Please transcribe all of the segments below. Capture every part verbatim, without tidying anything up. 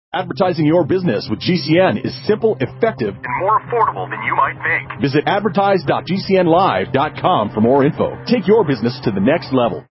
Advertising your business with G C N is simple, effective, and more affordable than you might think. Visit advertise dot g c n live dot com for more info. Take your business to the next level.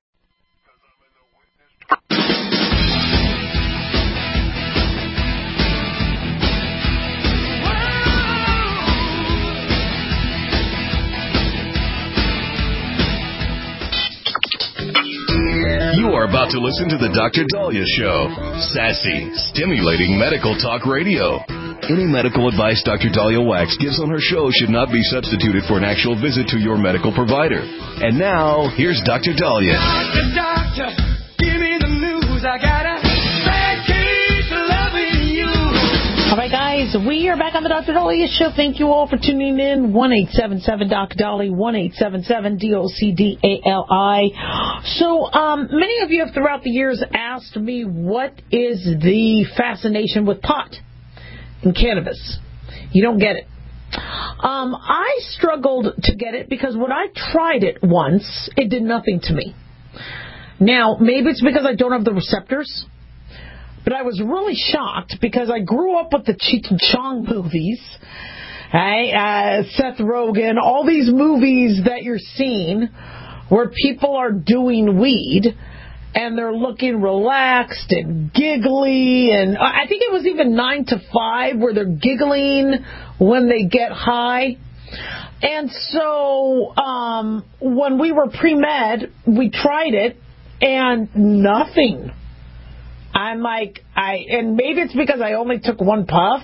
You are about to listen to the Doctor Dahlia Show. Sassy, stimulating medical talk radio. Any medical advice Doctor Dahlia Wax gives on her show should not be substituted for an actual visit to your medical provider. And now, here's Doctor Dahlia. Doctor, doctor, give me the news. I got a bad case of loving you. All right, guys, we are back on the Doctor Dahlia Show. Thank you all for tuning in. one eight seven seven D O C Dahlia, one eight seven seven D O C D A L I. So, um, many of you have throughout the years asked me, what is the fascination with pot and cannabis? You don't get it. Um, I struggled to get it because when I tried it once, it did nothing to me. Now, maybe it's because I don't have the receptors. But I was really shocked because I grew up with the Cheech and Chong movies, right? Uh, Seth Rogen, all these movies that you're seeing where people are doing weed and they're looking relaxed and giggly. And I think it was even nine to five where they're giggling when they get high. And so um, when we were pre-med, we tried it and nothing. I'm like, I, and maybe it's because I only took one puff,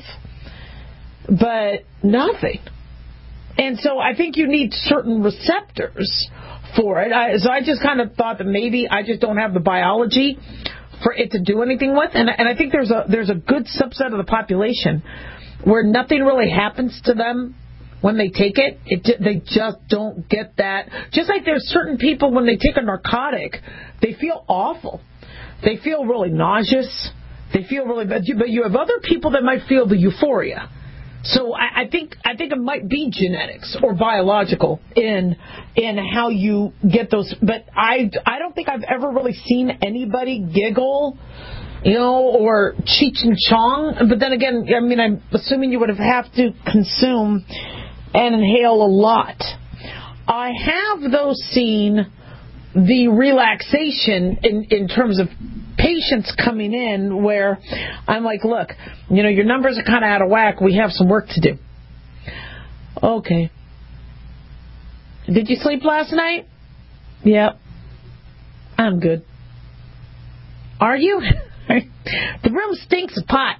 but nothing. And so I think you need certain receptors for it. I, so I just kind of thought that maybe I just don't have the biology for it to do anything with. And, and I think there's a there's a good subset of the population where nothing really happens to them when they take it. It they just don't get that. Just like there's certain people when they take a narcotic, they feel awful. They feel really nauseous. They feel really bad. But you have other people that might feel the euphoria. So I, I think I think it might be genetics or biological in in how you get those. But I, I don't think I've ever really seen anybody giggle, you know, or Cheech and Chong. But then again, I mean, I'm assuming you would have have to consume and inhale a lot. I have, though, seen the relaxation in, in terms of patients coming in where I'm like, look, you know, your numbers are kind of out of whack. We have some work to do. Okay. Did you sleep last night? Yep. I'm good. Are you? The room stinks of pot.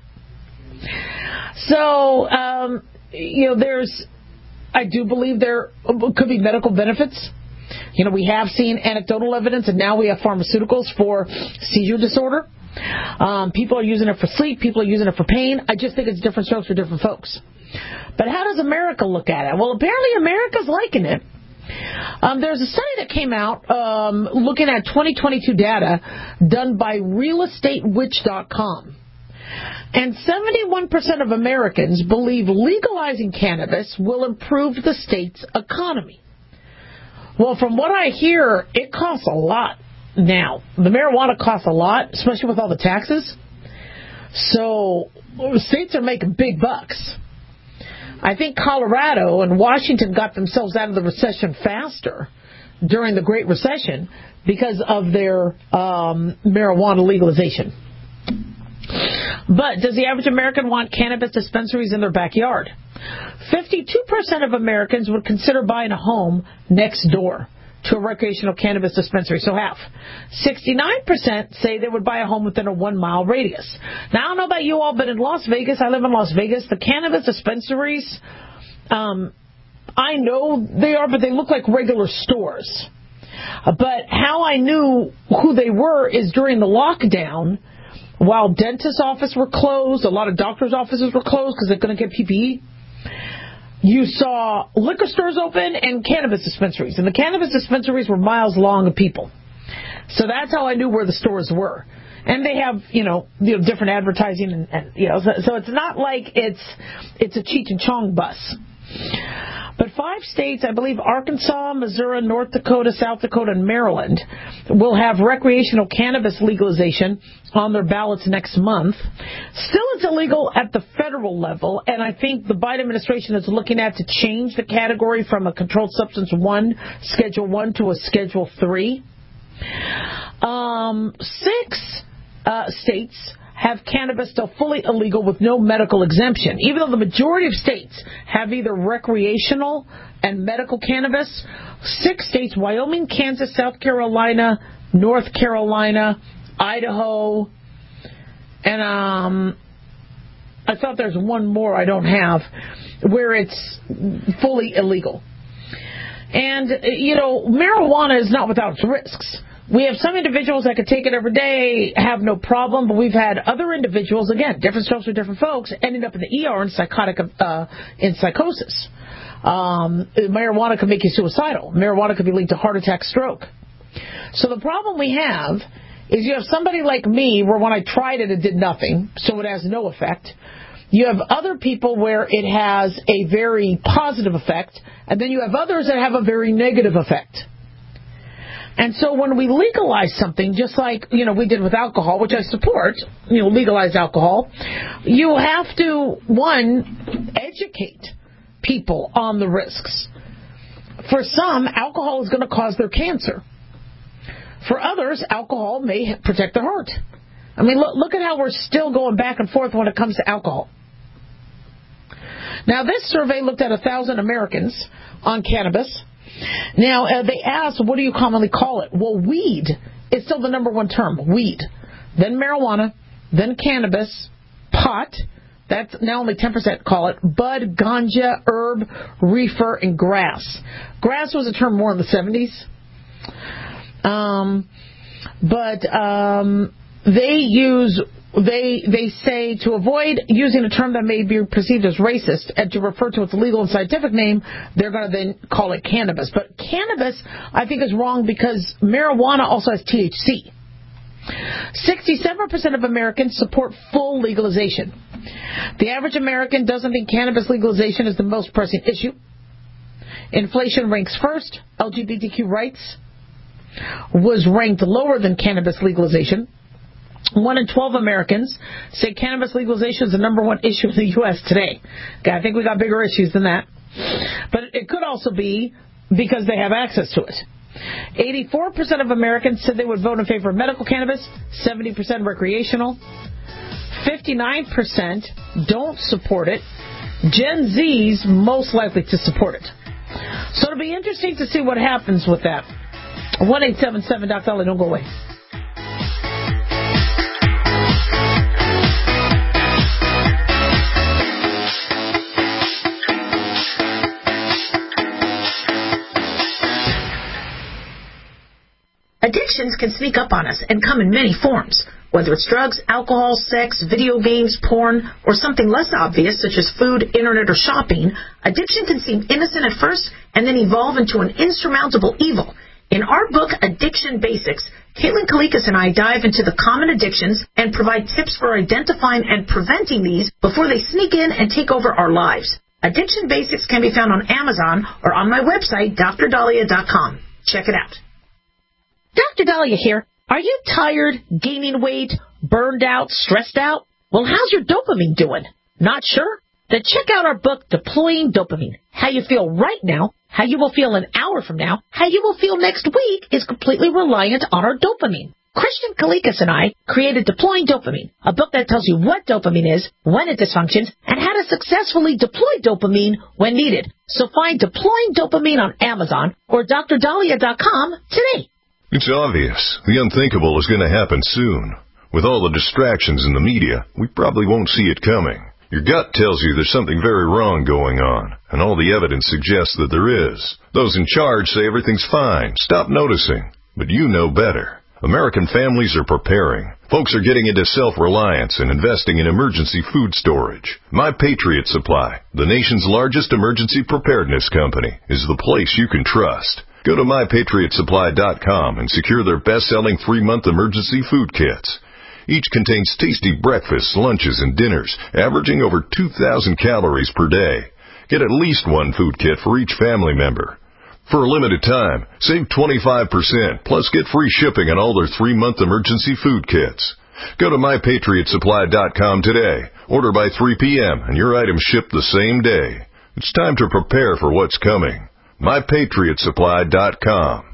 So, um, you know, there's, I do believe there could be medical benefits. You know, we have seen anecdotal evidence, and now we have pharmaceuticals for seizure disorder. Um, people are using it for sleep. People are using it for pain. I just think it's different strokes for different folks. But how does America look at it? Well, apparently America's liking it. Um, there's a study that came out um, looking at twenty twenty-two data done by real estate witch dot com. And seventy-one percent of Americans believe legalizing cannabis will improve the state's economy. Well, from what I hear, it costs a lot now. The marijuana costs a lot, especially with all the taxes. So states are making big bucks. I think Colorado and Washington got themselves out of the recession faster during the Great Recession because of their um, marijuana legalization. But does the average American want cannabis dispensaries in their backyard? fifty-two percent of Americans would consider buying a home next door to a recreational cannabis dispensary, so half. sixty-nine percent say they would buy a home within a one-mile radius. Now, I don't know about you all, but in Las Vegas, I live in Las Vegas, the cannabis dispensaries, um, I know they are, but they look like regular stores. But how I knew who they were is during the lockdown, while dentist offices were closed, a lot of doctors' offices were closed because they're going to get P P E. You saw liquor stores open and cannabis dispensaries. And the cannabis dispensaries were miles long of people. So that's how I knew where the stores were. And they have, you know, you know different advertising. And, and you know, so, so it's not like it's it's a Cheech and Chong bus. But five states, I believe Arkansas, Missouri, North Dakota, South Dakota, and Maryland, will have recreational cannabis legalization on their ballots next month. Still, it's illegal at the federal level, and I think the Biden administration is looking at to change the category from a controlled substance one, Schedule one, to a Schedule three. Um, six uh, states have cannabis still fully illegal with no medical exemption. Even though the majority of states have either recreational and medical cannabis, six states, Wyoming, Kansas, South Carolina, North Carolina, Idaho, and um, I thought there's one more I don't have, where it's fully illegal. And, you know, marijuana is not without its risks. We have some individuals that could take it every day, have no problem, but we've had other individuals, again, different strokes for different folks, ending up in the E R in psychotic, uh, in psychosis. Um, marijuana could make you suicidal. Marijuana could be linked to heart attack, stroke. So the problem we have is you have somebody like me where when I tried it, it did nothing, so it has no effect. You have other people where it has a very positive effect, and then you have others that have a very negative effect. And so when we legalize something, just like, you know, we did with alcohol, which I support, you know, legalize alcohol, you have to, one, educate people on the risks. For some, alcohol is going to cause their cancer. For others, alcohol may protect their heart. I mean, look, look at how we're still going back and forth when it comes to alcohol. Now, this survey looked at one thousand Americans on cannabis. Now, uh, they asked, what do you commonly call it? Well, weed is still the number one term, weed. Then marijuana, then cannabis, pot, that's now only ten percent call it, bud, ganja, herb, reefer, and grass. Grass was a term more in the seventies. Um, but um, they use... They they say to avoid using a term that may be perceived as racist and to refer to its legal and scientific name, they're going to then call it cannabis. But cannabis, I think, is wrong because marijuana also has T H C. sixty-seven percent of Americans support full legalization. The average American doesn't think cannabis legalization is the most pressing issue. Inflation ranks first. L G B T Q rights was ranked lower than cannabis legalization. One in twelve Americans say cannabis legalization is the number one issue in the U S today. Okay, I think we got bigger issues than that. But it could also be because they have access to it. eighty-four percent of Americans said they would vote in favor of medical cannabis, seventy percent recreational. fifty-nine percent don't support it. Gen Z's most likely to support it. So it'll be interesting to see what happens with that. one eight seven seven Doc Dolly, don't go away. Addictions can sneak up on us and come in many forms. Whether it's drugs, alcohol, sex, video games, porn, or something less obvious such as food, internet, or shopping, addiction can seem innocent at first and then evolve into an insurmountable evil. In our book, Addiction Basics, Caitlin Kalikas and I dive into the common addictions and provide tips for identifying and preventing these before they sneak in and take over our lives. Addiction Basics can be found on Amazon or on my website, D R Dahlia dot com. Check it out. Doctor Dahlia here. Are you tired, gaining weight, burned out, stressed out? Well, how's your dopamine doing? Not sure? Then check out our book, Deploying Dopamine. How you feel right now, how you will feel an hour from now, how you will feel next week is completely reliant on our dopamine. Christian Kalikas and I created Deploying Dopamine, a book that tells you what dopamine is, when it dysfunctions, and how to successfully deploy dopamine when needed. So find Deploying Dopamine on Amazon or D R Dahlia dot com today. It's obvious. The unthinkable is going to happen soon. With all the distractions in the media, we probably won't see it coming. Your gut tells you there's something very wrong going on, and all the evidence suggests that there is. Those in charge say everything's fine. Stop noticing. But you know better. American families are preparing. Folks are getting into self-reliance and investing in emergency food storage. My Patriot Supply, the nation's largest emergency preparedness company, is the place you can trust. Go to my patriot supply dot com and secure their best-selling three-month emergency food kits. Each contains tasty breakfasts, lunches, and dinners, averaging over two thousand calories per day. Get at least one food kit for each family member. For a limited time, save twenty-five percent, plus get free shipping on all their three-month emergency food kits. Go to my patriot supply dot com today. Order by three p.m. and your items ship the same day. It's time to prepare for what's coming. my patriot supply dot com.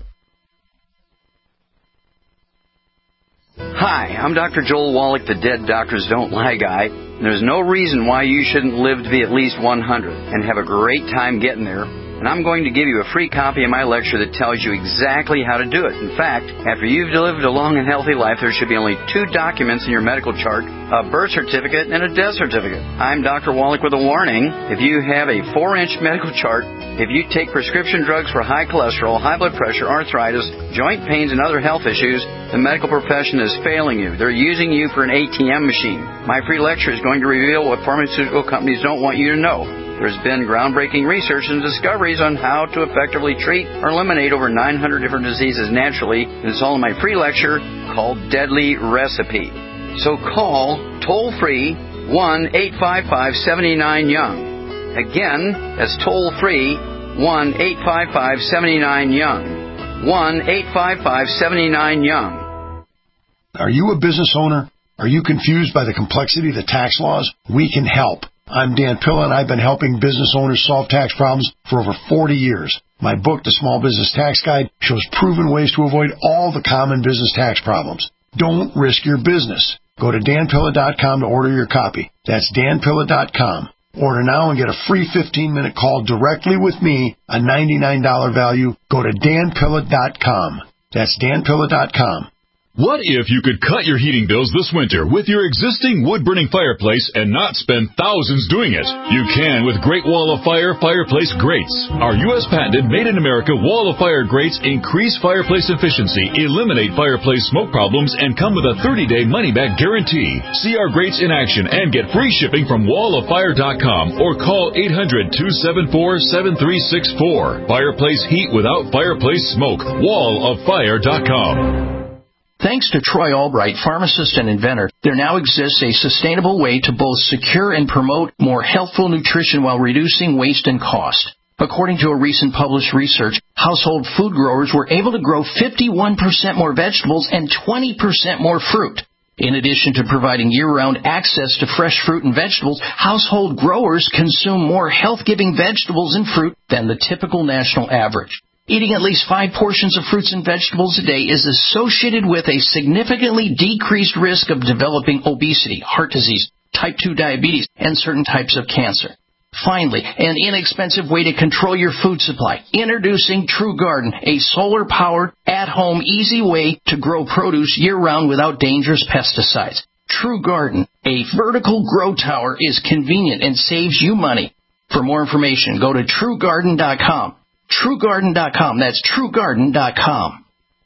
Hi, I'm Doctor Joel Wallach, the Dead Doctors Don't Lie guy. There's no reason why you shouldn't live to be at least one hundred and have a great time getting there. And I'm going to give you a free copy of my lecture that tells you exactly how to do it. In fact, after you've lived a long and healthy life, there should be only two documents in your medical chart, a birth certificate and a death certificate. I'm Doctor Wallach with a warning. If you have a four-inch medical chart, if you take prescription drugs for high cholesterol, high blood pressure, arthritis, joint pains, and other health issues, the medical profession is failing you. They're using you for an A T M machine. My free lecture is going to reveal what pharmaceutical companies don't want you to know. There's been groundbreaking research and discoveries on how to effectively treat or eliminate over nine hundred different diseases naturally, and it's all in my free lecture called Deadly Recipe. So call toll-free one eight five five, seven nine, young. Again, that's toll-free one eight five five, seven nine, young. one eight five five, seven nine, young. Are you a business owner? Are you confused by the complexity of the tax laws? We can help. I'm Dan Pilla, and I've been helping business owners solve tax problems for over forty years. My book, The Small Business Tax Guide, shows proven ways to avoid all the common business tax problems. Don't risk your business. Go to dan pilla dot com to order your copy. That's dan pilla dot com. Order now and get a free fifteen-minute call directly with me, a ninety-nine dollars value. Go to dan pilla dot com. That's dan pilla dot com. What if you could cut your heating bills this winter with your existing wood-burning fireplace and not spend thousands doing it? You can with Great Wall of Fire Fireplace Grates. Our U S patented made-in-America Wall of Fire grates increase fireplace efficiency, eliminate fireplace smoke problems, and come with a thirty-day money-back guarantee. See our grates in action and get free shipping from wall of fire dot com or call eight hundred, two seven four, seven three six four. Fireplace heat without fireplace smoke. wall of fire dot com. Thanks to Troy Albright, pharmacist and inventor, there now exists a sustainable way to both secure and promote more healthful nutrition while reducing waste and cost. According to a recent published research, household food growers were able to grow fifty-one percent more vegetables and twenty percent more fruit. In addition to providing year-round access to fresh fruit and vegetables, household growers consume more health-giving vegetables and fruit than the typical national average. Eating at least five portions of fruits and vegetables a day is associated with a significantly decreased risk of developing obesity, heart disease, type two diabetes, and certain types of cancer. Finally, an inexpensive way to control your food supply. Introducing True Garden, a solar-powered, at-home, easy way to grow produce year-round without dangerous pesticides. True Garden, a vertical grow tower, is convenient and saves you money. For more information, go to true garden dot com. true garden dot com. That's true garden dot com.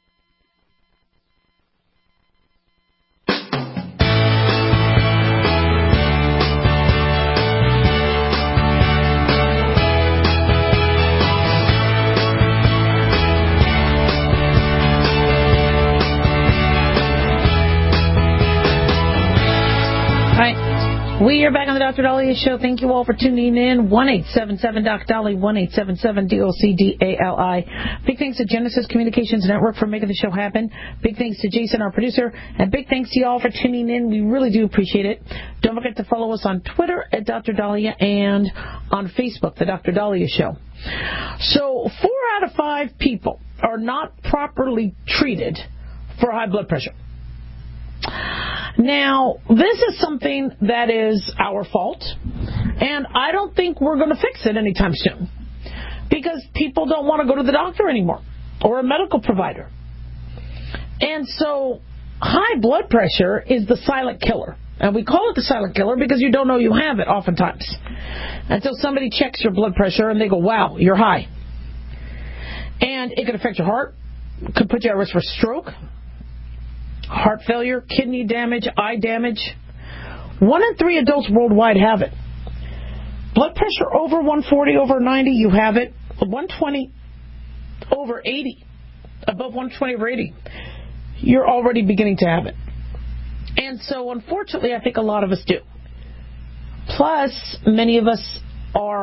We are back on the Doctor Dahlia Show. Thank you all for tuning in. one eight seven seven D O C Dolly, one eight seven seven D O C D A L I. Big thanks to Genesis Communications Network for making the show happen. Big thanks to Jason, our producer. And big thanks to you all for tuning in. We really do appreciate it. Don't forget to follow us on Twitter at Doctor Dahlia and on Facebook, The Doctor Dahlia Show. So four out of five people are not properly treated for high blood pressure. Now, this is something that is our fault, and I don't think we're going to fix it anytime soon because people don't want to go to the doctor anymore or a medical provider. And so high blood pressure is the silent killer. And we call it the silent killer because you don't know you have it oftentimes until somebody checks your blood pressure and they go, wow, you're high. And it could affect your heart, could put you at risk for stroke, heart failure, kidney damage, eye damage. One in three adults worldwide have it. Blood pressure over one forty, over ninety, you have it. one twenty, over eighty, above one twenty, over eighty, you're already beginning to have it. And so, unfortunately, I think a lot of us do. Plus, many of us are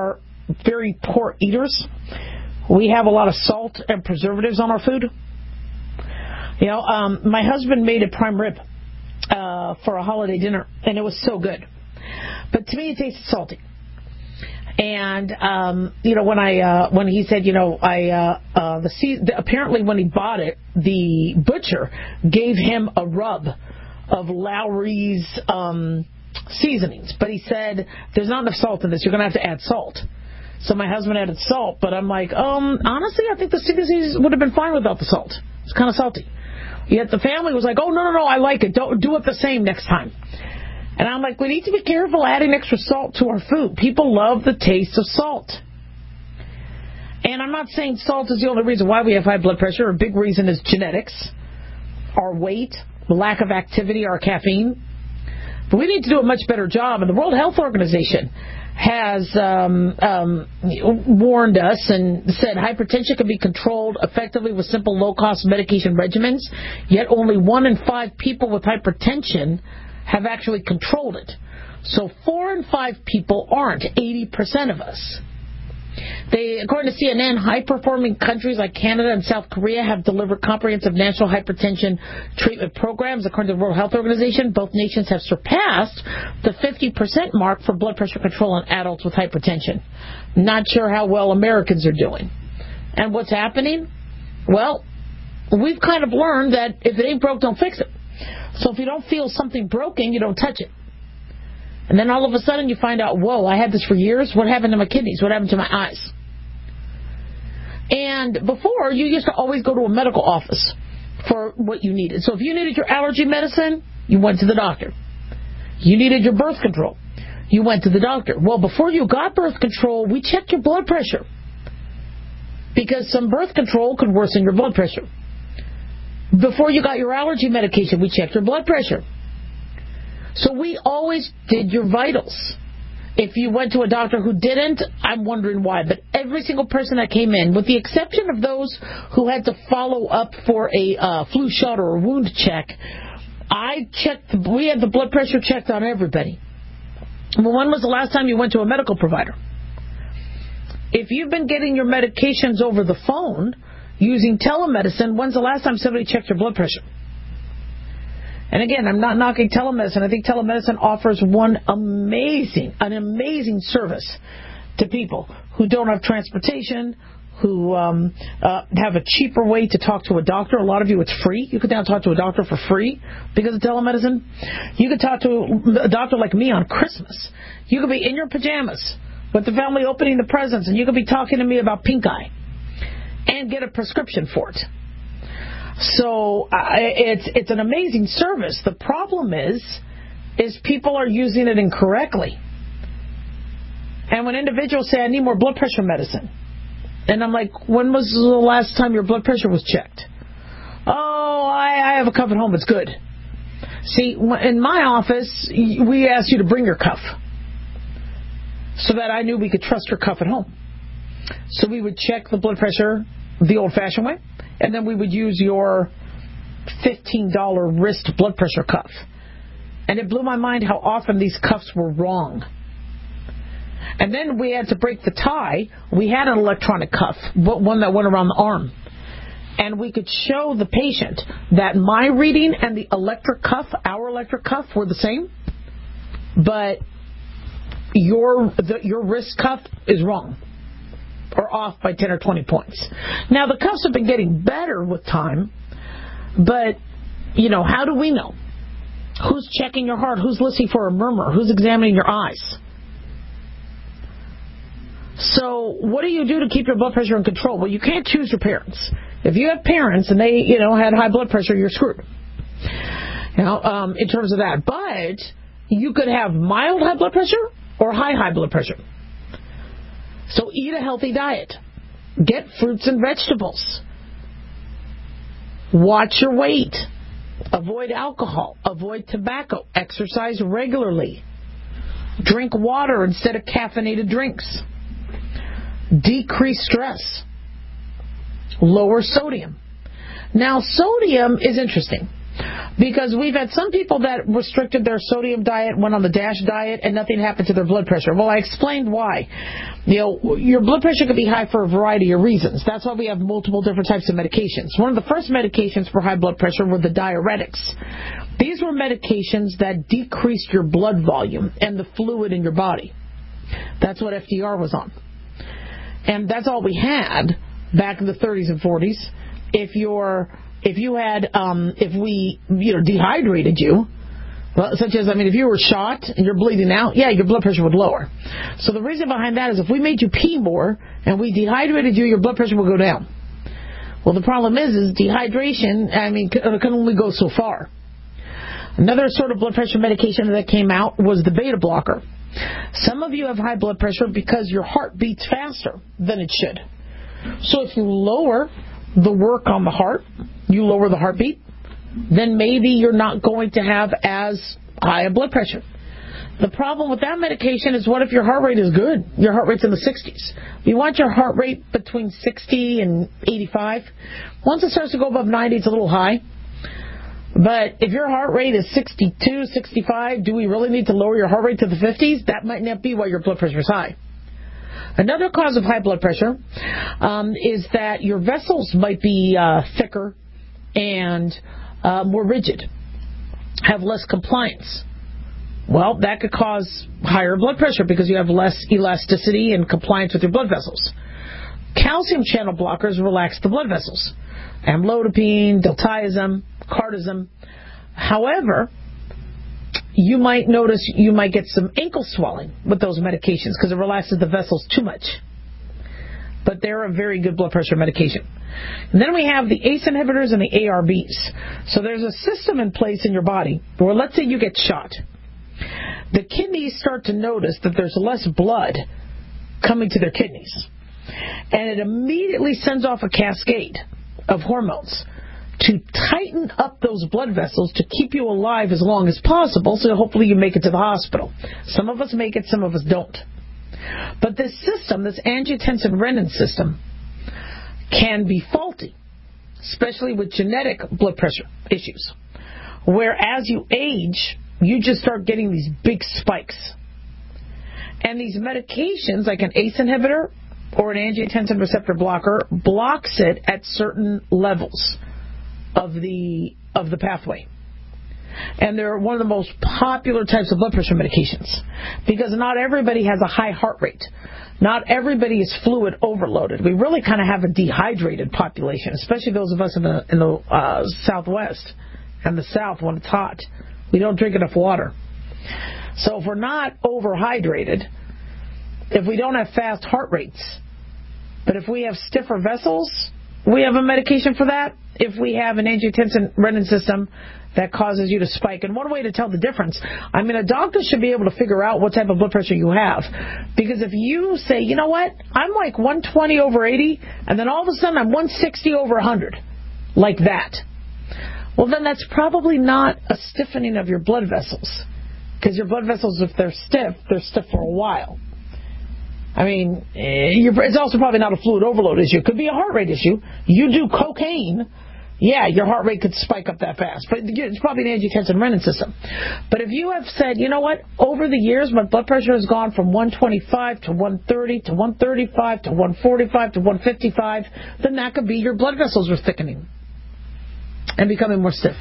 very poor eaters, we have a lot of salt and preservatives on our food. You know, um, my husband made a prime rib uh, for a holiday dinner, and it was so good. But to me, it tasted salty. And um, you know, when I uh, when he said, you know, I uh, uh, the, se- the apparently when he bought it, the butcher gave him a rub of Lowry's um, seasonings, but he said there's not enough salt in this. You're going to have to add salt. So my husband added salt, but I'm like, um, honestly, I think the seasonings would have been fine without the salt. It's kind of salty. Yet the family was like, oh no no no, I like it. Don't do it the same next time. And I'm like, we need to be careful adding extra salt to our food. People love the taste of salt. And I'm not saying salt is the only reason why we have high blood pressure. A big reason is genetics, our weight, the lack of activity, our caffeine. But we need to do a much better job. And the World Health Organization has um, um, warned us and said hypertension can be controlled effectively with simple low-cost medication regimens, yet only one in five people with hypertension have actually controlled it. So four in five people aren't, eighty percent of us. They, according to C N N, high-performing countries like Canada and South Korea have delivered comprehensive national hypertension treatment programs. According to the World Health Organization, both nations have surpassed the fifty percent mark for blood pressure control in adults with hypertension. Not sure how well Americans are doing. And what's happening? Well, we've kind of learned that if it ain't broke, don't fix it. So if you don't feel something broken, you don't touch it. And then all of a sudden you find out, whoa, I had this for years. What happened to my kidneys? What happened to my eyes? And before, you used to always go to a medical office for what you needed. So if you needed your allergy medicine, you went to the doctor. You needed your birth control. You went to the doctor. Well, before you got birth control, we checked your blood pressure, because some birth control could worsen your blood pressure. Before you got your allergy medication, we checked your blood pressure. So we always did your vitals. If you went to a doctor who didn't, I'm wondering why. But every single person that came in, with the exception of those who had to follow up for a uh, flu shot or a wound check, I checked. We had the blood pressure checked on everybody. Well, when was the last time you went to a medical provider? If you've been getting your medications over the phone using telemedicine, when's the last time somebody checked your blood pressure? And again, I'm not knocking telemedicine. I think telemedicine offers one amazing, an amazing service to people who don't have transportation, who um, uh, have a cheaper way to talk to a doctor. A lot of you, it's free. You can now talk to a doctor for free because of telemedicine. You can talk to a doctor like me on Christmas. You could be in your pajamas with the family opening the presents, and you could be talking to me about pink eye and get a prescription for it. So uh, it's it's an amazing service. The problem is, is people are using it incorrectly. And when individuals say, I need more blood pressure medicine, and I'm like, when was the last time your blood pressure was checked? Oh, I, I have a cuff at home. It's good. See, in my office, we asked you to bring your cuff so that I knew we could trust your cuff at home. So we would check the blood pressure the old-fashioned way, and then we would use your fifteen dollars wrist blood pressure cuff. And it blew my mind how often these cuffs were wrong. And then we had to break the tie. We had an electronic cuff, one that went around the arm. And we could show the patient that my reading and the electric cuff, our electric cuff, were the same. But your the, your wrist cuff is wrong, or off by ten or twenty points. Now, the cuffs have been getting better with time, but, you know, how do we know? Who's checking your heart? Who's listening for a murmur? Who's examining your eyes? So what do you do to keep your blood pressure in control? Well, you can't choose your parents. If you have parents and they, you know, had high blood pressure, you're screwed. You know, um, in terms of that. But you could have mild high blood pressure or high high blood pressure. So eat a healthy diet. Get fruits and vegetables. Watch your weight. Avoid alcohol. Avoid tobacco. Exercise regularly. Drink water instead of caffeinated drinks. Decrease stress. Lower sodium. Now, sodium is interesting Because we've had some people that restricted their sodium diet, went on the DASH diet, and nothing happened to their blood pressure. Well, I explained why. You know, your blood pressure could be high for a variety of reasons. That's why we have multiple different types of medications. One of the first medications for high blood pressure were the diuretics. These were medications that decreased your blood volume and the fluid in your body. That's what F D R was on. And that's all we had back in the thirties and forties. If you're, if you had, um, if we, you know, dehydrated you, well, such as, I mean, if you were shot and you're bleeding out, yeah, your blood pressure would lower. So the reason behind that is if we made you pee more and we dehydrated you, your blood pressure will go down. Well, the problem is, is dehydration, I mean, can, can only go so far. Another sort of blood pressure medication that came out was the beta blocker. Some of you have high blood pressure because your heart beats faster than it should. So if you lower the work on the heart, you lower the heartbeat, then maybe you're not going to have as high a blood pressure. The problem with that medication is, what if your heart rate is good? Your heart rate's in the sixties. You want your heart rate between sixty and eighty-five. Once it starts to go above ninety, it's a little high. But if your heart rate is sixty-two, sixty-five, do we really need to lower your heart rate to the fifties? That might not be why your blood pressure is high. Another cause of high blood pressure um, is that your vessels might be uh, thicker and uh, more rigid, have less compliance. Well, that could cause higher blood pressure because you have less elasticity and compliance with your blood vessels. Calcium channel blockers relax the blood vessels. Amlodipine, diltiazem, cardizem. However, you might notice you might get some ankle swelling with those medications because it relaxes the vessels too much. But they're a very good blood pressure medication. And then we have the A C E inhibitors and the A R Bs. So there's a system in place in your body where, let's say you get shot. The kidneys start to notice that there's less blood coming to their kidneys. And it immediately sends off a cascade of hormones to tighten up those blood vessels to keep you alive as long as possible, so hopefully you make it to the hospital. Some of us make it, some of us don't. But this system, this angiotensin-renin system, can be faulty, especially with genetic blood pressure issues, where as you age, you just start getting these big spikes. And these medications, like an A C E inhibitor or an angiotensin receptor blocker, blocks it at certain levels of the of the pathway. And they're one of the most popular types of blood pressure medications because not everybody has a high heart rate. Not everybody is fluid overloaded. We really kind of have a dehydrated population, especially those of us in the in the uh, Southwest and the South when it's hot. We don't drink enough water. So if we're not overhydrated, if we don't have fast heart rates, but if we have stiffer vessels, we have a medication for that. If we have an angiotensin-renin system that causes you to spike. And one way to tell the difference, I mean, a doctor should be able to figure out what type of blood pressure you have. Because if you say, you know what, I'm like one twenty over eighty, and then all of a sudden I'm one sixty over one hundred, like that, well, then that's probably not a stiffening of your blood vessels. Because your blood vessels, if they're stiff, they're stiff for a while. I mean, it's also probably not a fluid overload issue. It could be a heart rate issue. You do cocaine, yeah, your heart rate could spike up that fast. But it's probably an angiotensin-renin system. But if you have said, you know what, over the years my blood pressure has gone from one twenty-five to one thirty to one thirty-five to one forty-five to one fifty-five, then that could be your blood vessels are thickening and becoming more stiff.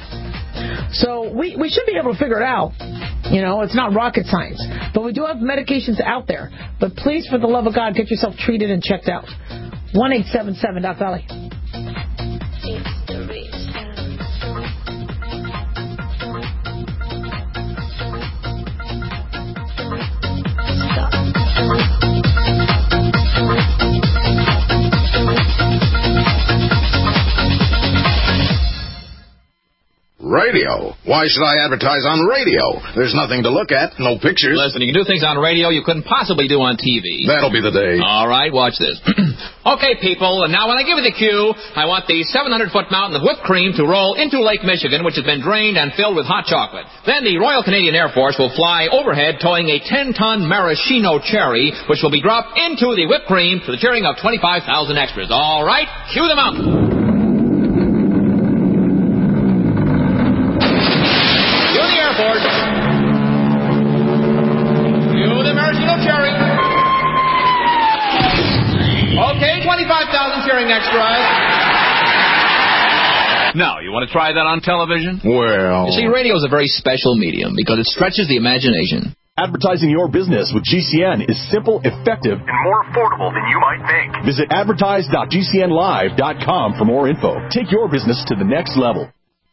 So we, we should be able to figure it out. You know, it's not rocket science. But we do have medications out there. But please, for the love of God, get yourself treated and checked out. one eight seven seven Doc Dolly. Radio? Why should I advertise on radio? There's nothing to look at, no pictures. Listen, you can do things on radio you couldn't possibly do on T V. That'll be the day. All right, watch this. Okay, people, and now when I give you the cue, I want the seven hundred foot mountain of whipped cream to roll into Lake Michigan, which has been drained and filled with hot chocolate. Then the Royal Canadian Air Force will fly overhead towing a ten ton maraschino cherry, which will be dropped into the whipped cream to the cheering of twenty-five thousand extras. All right, cue the mountain. twenty-five thousand cheering extras. Now, you want to try that on television? Well... You see, radio is a very special medium because it stretches the imagination. Advertising your business with G C N is simple, effective, and more affordable than you might think. Visit advertise dot G C N live dot com for more info. Take your business to the next level.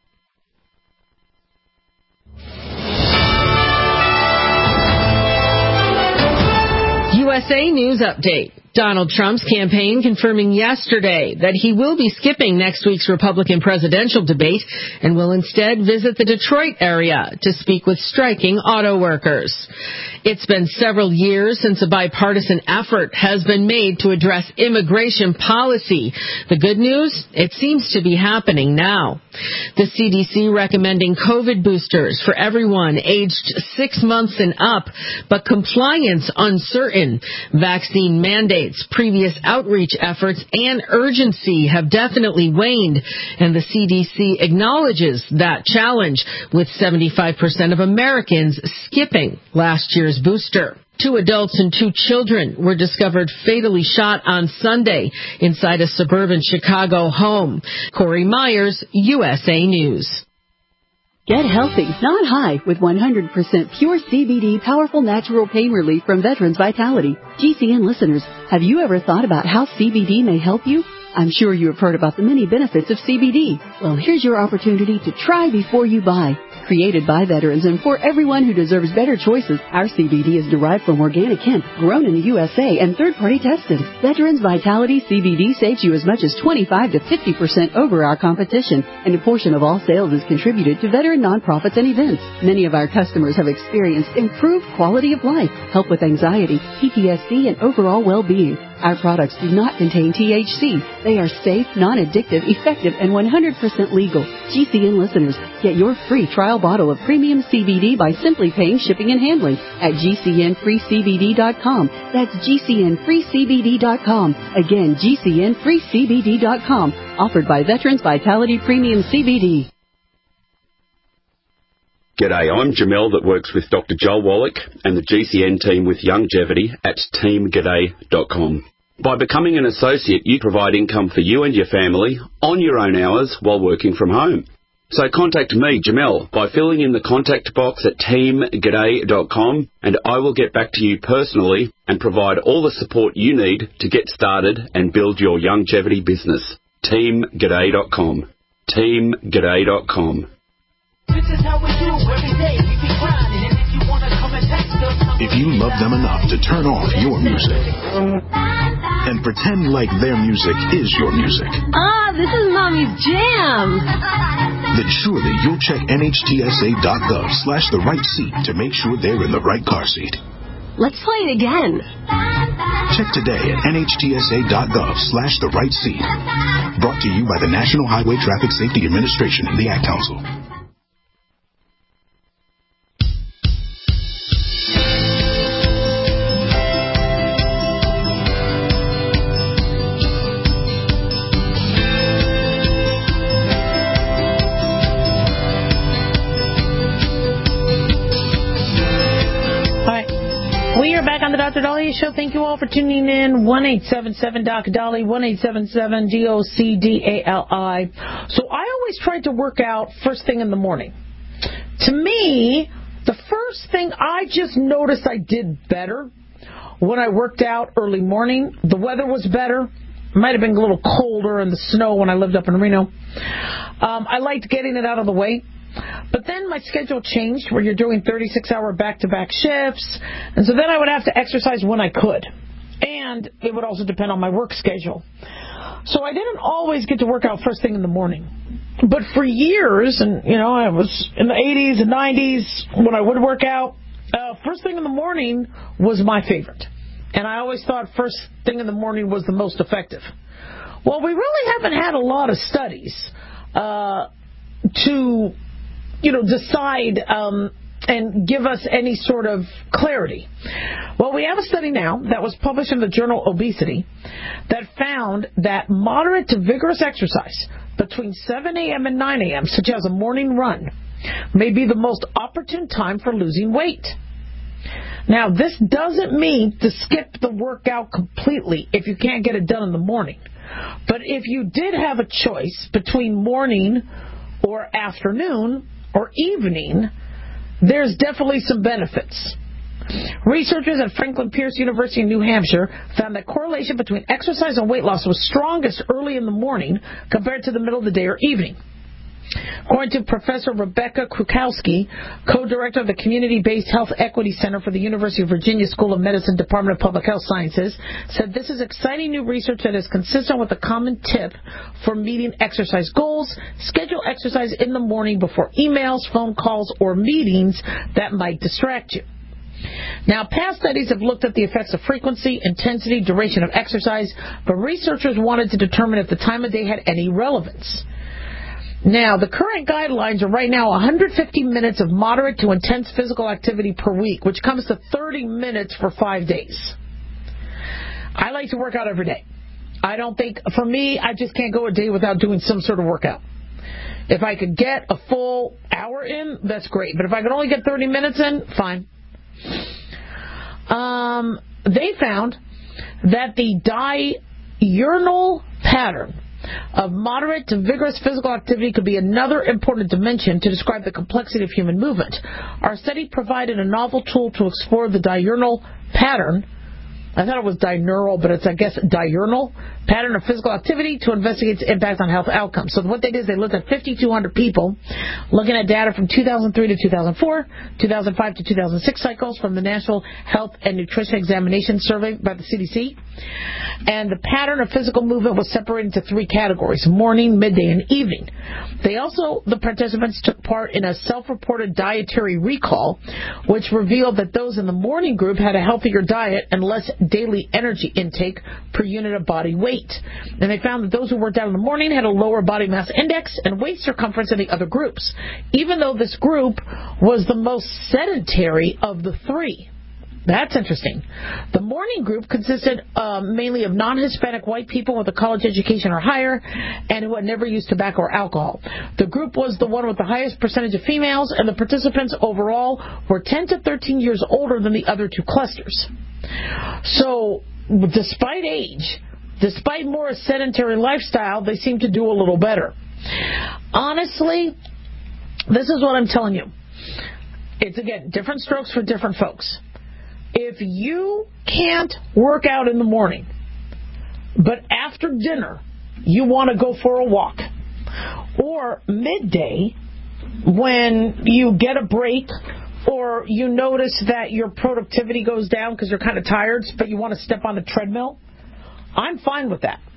U S A News Update. Donald Trump's campaign confirming yesterday that he will be skipping next week's Republican presidential debate and will instead visit the Detroit area to speak with striking auto workers. It's been several years since a bipartisan effort has been made to address immigration policy. The good news? It seems to be happening now. The C D C recommending COVID boosters for everyone aged six months and up, but compliance uncertain. Vaccine mandates, previous outreach efforts, and urgency have definitely waned, and the C D C acknowledges that challenge, with seventy-five percent of Americans skipping last year's booster. Two adults and two children were discovered fatally shot on Sunday inside a suburban Chicago home. Corey Myers, U S A News. Get healthy, not high, with one hundred percent pure C B D powerful natural pain relief from Veterans Vitality. G C N listeners, have you ever thought about how C B D may help you? I'm sure you have heard about the many benefits of C B D. Well, here's your opportunity to try before you buy. Created by veterans and for everyone who deserves better choices, our C B D is derived from organic hemp, grown in the U S A and third-party tested. Veterans Vitality C B D saves you as much as twenty-five to fifty percent over our competition, and a portion of all sales is contributed to veteran nonprofits and events. Many of our customers have experienced improved quality of life, help with anxiety, P T S D, and overall well-being. Our products do not contain T H C. They are safe, non-addictive, effective, and one hundred percent legal. G C N listeners, get your free trial bottle of premium C B D by simply paying shipping and handling at G C N free C B D dot com. That's G C N free C B D dot com. Again, G C N free C B D dot com. Offered by Veterans Vitality Premium C B D. G'day, I'm Jamel that works with Doctor Joel Wallach and the G C N team with Longevity at team g'day dot com. By becoming an associate, you provide income for you and your family on your own hours while working from home. So contact me, Jamel, by filling in the contact box at team g'day dot com, and I will get back to you personally and provide all the support you need to get started and build your longevity business. team g'day dot com. team g'day dot com. This is how we do every day. We be grinding, and if you wanna come and text us, if you love them enough to turn off your music and pretend like their music is your music, ah, this is Mommy's jam, then surely you'll check N H T S A dot gov slash the right seat to make sure they're in the right car seat. Let's play it again. Check today at N H T S A dot gov slash the right seat. Brought to you by the National Highway Traffic Safety Administration and the Ad Council. On the Doctor Dahlia Show. Thank you all for tuning in. one eight seven seven Doc Dolly, one eight seven seven D O C D A L I. So I always try to work out first thing in the morning. To me, the first thing I just noticed I did better when I worked out early morning. The weather was better. It might have been a little colder in the snow when I lived up in Reno. Um, I liked getting it out of the way. But then my schedule changed where you're doing thirty-six hour back-to-back shifts. And so then I would have to exercise when I could. And it would also depend on my work schedule. So I didn't always get to work out first thing in the morning. But for years, and, you know, I was in the eighties and nineties when I would work out, uh, first thing in the morning was my favorite. And I always thought first thing in the morning was the most effective. Well, we really haven't had a lot of studies uh, to... you know, decide um, and give us any sort of clarity. Well, we have a study now that was published in the journal Obesity that found that moderate to vigorous exercise between seven a.m. and nine a.m., such as a morning run, may be the most opportune time for losing weight. Now, this doesn't mean to skip the workout completely if you can't get it done in the morning. But if you did have a choice between morning or afternoon or evening, there's definitely some benefits. Researchers at Franklin Pierce University in New Hampshire found that correlation between exercise and weight loss was strongest early in the morning compared to the middle of the day or evening. According to Professor Rebecca Krukowski, co-director of the Community-Based Health Equity Center for the University of Virginia School of Medicine, Department of Public Health Sciences, said this is exciting new research that is consistent with the common tip for meeting exercise goals. Schedule exercise in the morning before emails, phone calls, or meetings that might distract you. Now, past studies have looked at the effects of frequency, intensity, duration of exercise, but researchers wanted to determine if the time of day had any relevance. Now, the current guidelines are right now one hundred fifty minutes of moderate to intense physical activity per week, which comes to thirty minutes for five days. I like to work out every day. I don't think, for me, I just can't go a day without doing some sort of workout. If I could get a full hour in, that's great. But if I could only get thirty minutes in, fine. Um, they found that the diurnal pattern of moderate to vigorous physical activity could be another important dimension to describe the complexity of human movement. Our study provided a novel tool to explore the diurnal pattern. I thought it was diurnal, but it's, I guess, diurnal pattern of physical activity to investigate its impact on health outcomes. So what they did is they looked at fifty-two hundred people, looking at data from two thousand three to two thousand four, two thousand five to two thousand six cycles from the National Health and Nutrition Examination Survey by the C D C. And the pattern of physical movement was separated into three categories: morning, midday, and evening. They also, the participants took part in a self-reported dietary recall, which revealed that those in the morning group had a healthier diet and less daily energy intake per unit of body weight. And they found that those who worked out in the morning had a lower body mass index and waist circumference than the other groups, even though this group was the most sedentary of the three. That's interesting. The morning group consisted um, mainly of non-Hispanic white people with a college education or higher and who had never used tobacco or alcohol. The group was the one with the highest percentage of females, and the participants overall were ten to thirteen years older than the other two clusters. So, despite age, despite more a sedentary lifestyle, they seem to do a little better. Honestly, this is what I'm telling you. It's, again, different strokes for different folks. If you can't work out in the morning, but after dinner you want to go for a walk, or midday when you get a break, or you notice that your productivity goes down because you're kind of tired, but you want to step on the treadmill, I'm fine with that.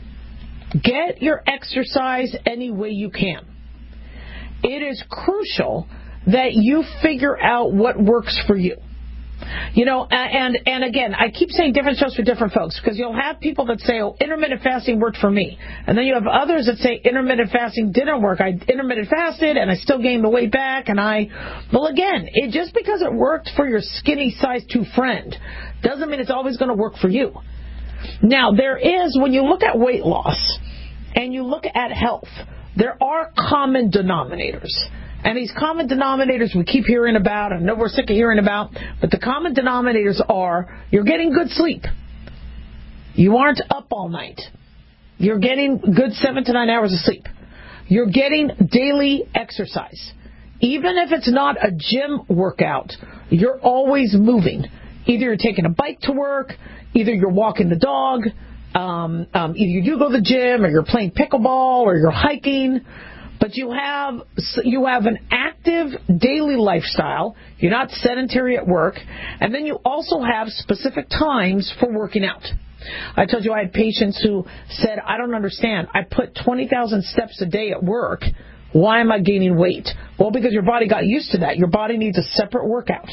Get your exercise any way you can. It is crucial that you figure out what works for you. You know, and and again, I keep saying different strokes for different folks, because you'll have people that say, oh, intermittent fasting worked for me. And then you have others that say intermittent fasting didn't work. I intermittent fasted and I still gained the weight back. And I, well, again, it just because it worked for your skinny size two friend doesn't mean it's always going to work for you. Now, there is, when you look at weight loss and you look at health, there are common denominators. And these common denominators we keep hearing about, I know we're sick of hearing about, but the common denominators are you're getting good sleep. You aren't up all night. You're getting good seven to nine hours of sleep. You're getting daily exercise. Even if it's not a gym workout, you're always moving. Either you're taking a bike to work, either you're walking the dog, um, um, either you do go to the gym, or you're playing pickleball, or you're hiking. But you have you have an active daily lifestyle. You're not sedentary at work. And then you also have specific times for working out. I told you I had patients who said, I don't understand. I put twenty thousand steps a day at work. Why am I gaining weight? Well, because your body got used to that. Your body needs a separate workout.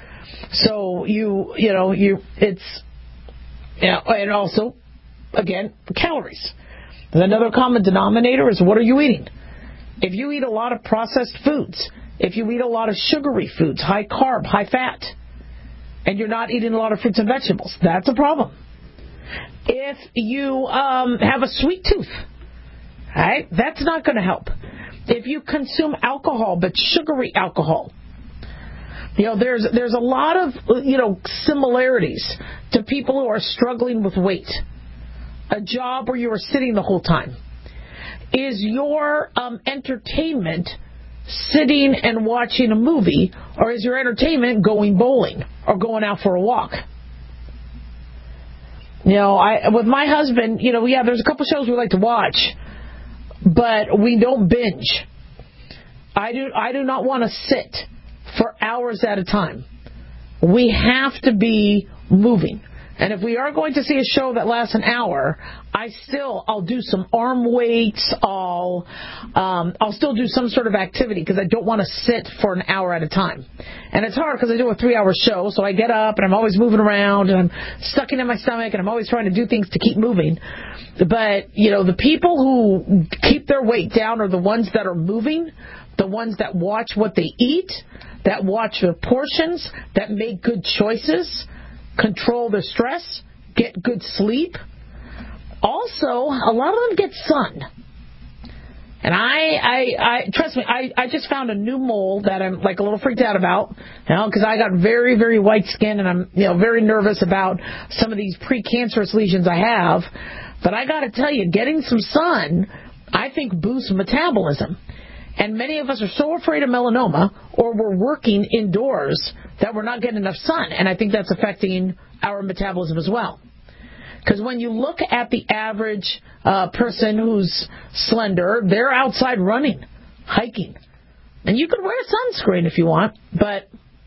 So you, you know, you it's, you know, and also, again, calories. And another common denominator is, what are you eating? If you eat a lot of processed foods, if you eat a lot of sugary foods, high carb, high fat, and you're not eating a lot of fruits and vegetables, that's a problem. If you um, have a sweet tooth, right, that's not going to help. If you consume alcohol, but sugary alcohol, You know, there's there's a lot of, you know, similarities to people who are struggling with weight. A job where you are sitting the whole time. Is your um, entertainment sitting and watching a movie, or is your entertainment going bowling or going out for a walk? You know, I with my husband, you know, yeah, there's a couple shows we like to watch, but we don't binge. I do I do not want to sit for hours at a time. We have to be moving. And if we are going to see a show that lasts an hour, I still, I'll do some arm weights, I'll, um, I'll still do some sort of activity because I don't want to sit for an hour at a time. And it's hard because I do a three-hour show, so I get up and I'm always moving around and I'm sucking in my stomach and I'm always trying to do things to keep moving. But, you know, the people who keep their weight down are the ones that are moving, the ones that watch what they eat, that watch their portions, that make good choices, control their stress, get good sleep. Also, a lot of them get sun. And I, I, I trust me, I, I just found a new mole that I'm like a little freaked out about, you know, because I got very, very white skin and I'm, you know, very nervous about some of these precancerous lesions I have. But I got to tell you, getting some sun, I think boosts metabolism. And many of us are so afraid of melanoma, or we're working indoors, that we're not getting enough sun. And I think that's affecting our metabolism as well. Because when you look at the average uh, person who's slender, they're outside running, hiking. And you could wear sunscreen if you want. But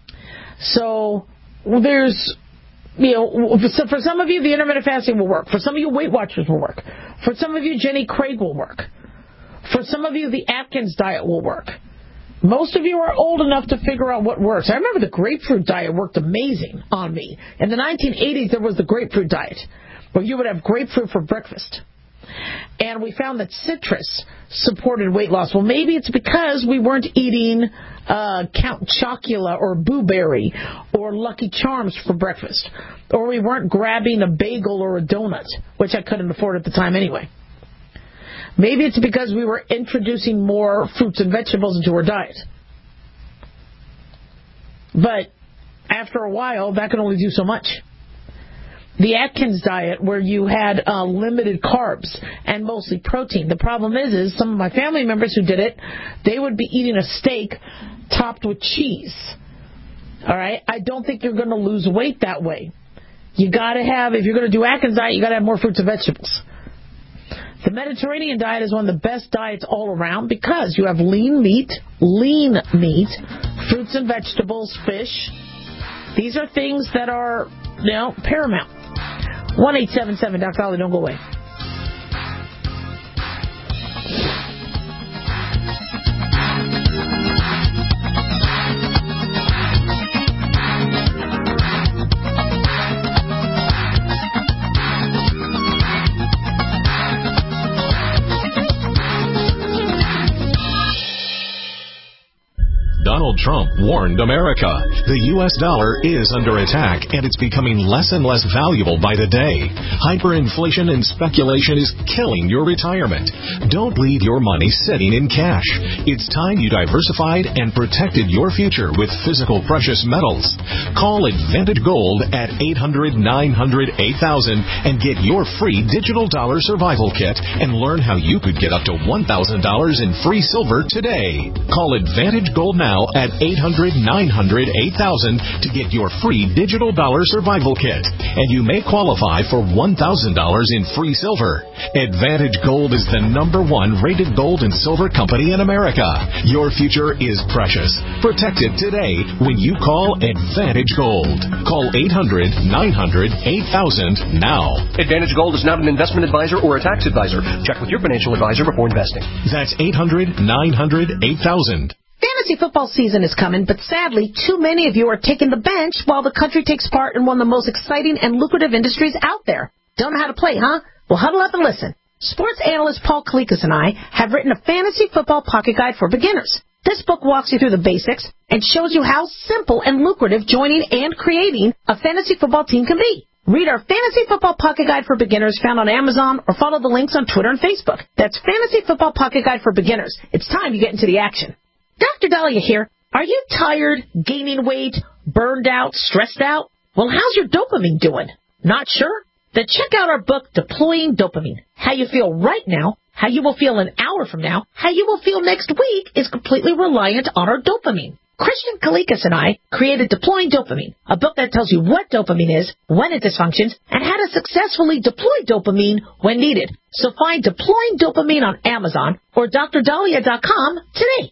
so there's, you know, so for some of you, the intermittent fasting will work. For some of you, Weight Watchers will work. For some of you, Jenny Craig will work. For some of you, the Atkins diet will work. Most of you are old enough to figure out what works. I remember the grapefruit diet worked amazing on me. In the nineteen eighties, there was the grapefruit diet, where you would have grapefruit for breakfast. And we found that citrus supported weight loss. Well, maybe it's because we weren't eating uh, Count Chocula or Boo Berry or Lucky Charms for breakfast. Or we weren't grabbing a bagel or a donut, which I couldn't afford at the time anyway. Maybe it's because we were introducing more fruits and vegetables into our diet. But after a while, that can only do so much. The Atkins diet, where you had uh, limited carbs and mostly protein. The problem is, is some of my family members who did it, they would be eating a steak topped with cheese. All right? I don't think you're going to lose weight that way. You got to have, if you're going to do Atkins diet, you got to have more fruits and vegetables. The Mediterranean diet is one of the best diets all around because you have lean meat, lean meat, fruits and vegetables, fish. These are things that are, you know, paramount. one eight seven seven Doctor Dolly, don't go away. Donald Trump warned America. The U S dollar is under attack, and it's becoming less and less valuable by the day. Hyperinflation and speculation is killing your retirement. Don't leave your money sitting in cash. It's time you diversified and protected your future with physical precious metals. Call Advantage Gold at eight hundred nine hundred eight thousand and get your free digital dollar survival kit and learn how you could get up to one thousand dollars in free silver today. Call Advantage Gold now at eight hundred nine hundred eight thousand to get your free digital dollar survival kit. And you may qualify for one thousand dollars in free silver. Advantage Gold is the number one rated gold and silver company in America. Your future is precious. Protect it today when you call Advantage Gold. Call eight hundred nine hundred eight thousand now. Advantage Gold is not an investment advisor or a tax advisor. Check with your financial advisor before investing. That's eight hundred nine hundred eight thousand. Fantasy football season is coming, but sadly, too many of you are taking the bench while the country takes part in one of the most exciting and lucrative industries out there. Don't know how to play, huh? Well, huddle up and listen. Sports analyst Paul Kalikas and I have written a fantasy football pocket guide for beginners. This book walks you through the basics and shows you how simple and lucrative joining and creating a fantasy football team can be. Read our Fantasy Football Pocket Guide for Beginners found on Amazon or follow the links on Twitter and Facebook. That's Fantasy Football Pocket Guide for Beginners. It's time you get into the action. Doctor Dahlia here. Are you tired, gaining weight, burned out, stressed out? Well, how's your dopamine doing? Not sure? Then check out our book, Deploying Dopamine. How you feel right now, how you will feel an hour from now, how you will feel next week is completely reliant on our dopamine. Christian Kalikas and I created Deploying Dopamine, a book that tells you what dopamine is, when it dysfunctions, and how to successfully deploy dopamine when needed. So find Deploying Dopamine on Amazon or D R Dahlia dot com today.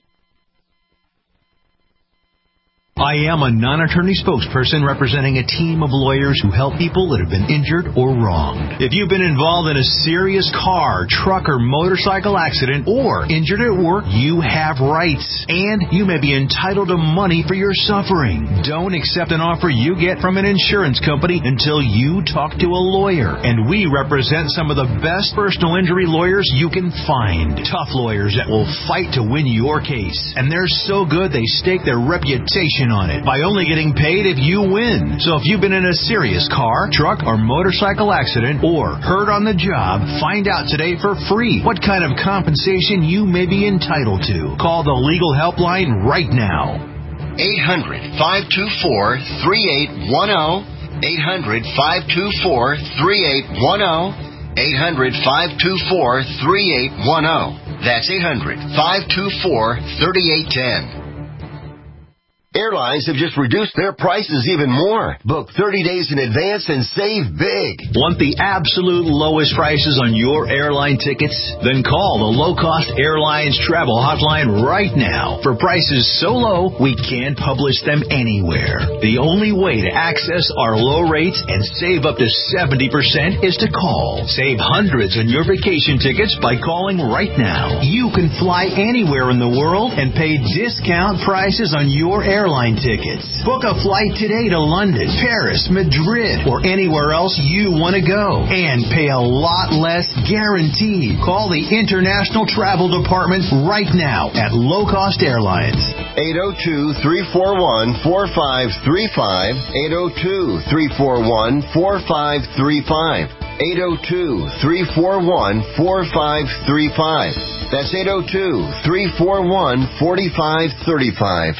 I am a non-attorney spokesperson representing a team of lawyers who help people that have been injured or wronged. If you've been involved in a serious car, truck, or motorcycle accident or injured at work, you have rights, and you may be entitled to money for your suffering. Don't accept an offer you get from an insurance company until you talk to a lawyer, and we represent some of the best personal injury lawyers you can find. Tough lawyers that will fight to win your case, and they're so good they stake their reputation on it by only getting paid if you win. So if you've been in a serious car, truck, or motorcycle accident or hurt on the job, find out today for free what kind of compensation you may be entitled to. Call the legal helpline right now. eight hundred, five two four, three eight one zero. eight hundred, five two four, three eight one zero. eight hundred, five two four, three eight one zero. That's eight hundred, five two four, three eight one zero. Airlines have just reduced their prices even more. Book thirty days in advance and save big. Want the absolute lowest prices on your airline tickets? Then call the Low Cost Airlines Travel Hotline right now. For prices so low, we can't publish them anywhere. The only way to access our low rates and save up to seventy percent is to call. Save hundreds on your vacation tickets by calling right now. You can fly anywhere in the world and pay discount prices on your airline airline tickets. Book a flight today to London, Paris, Madrid, or anywhere else you want to go. And pay a lot less guaranteed. Call the International Travel Department right now at Low Cost Airlines. eight oh two, three four one, four five three five. eight oh two, three four one, four five three five. eight oh two, three four one, four five three five. That's eight oh two, three four one, four five three five.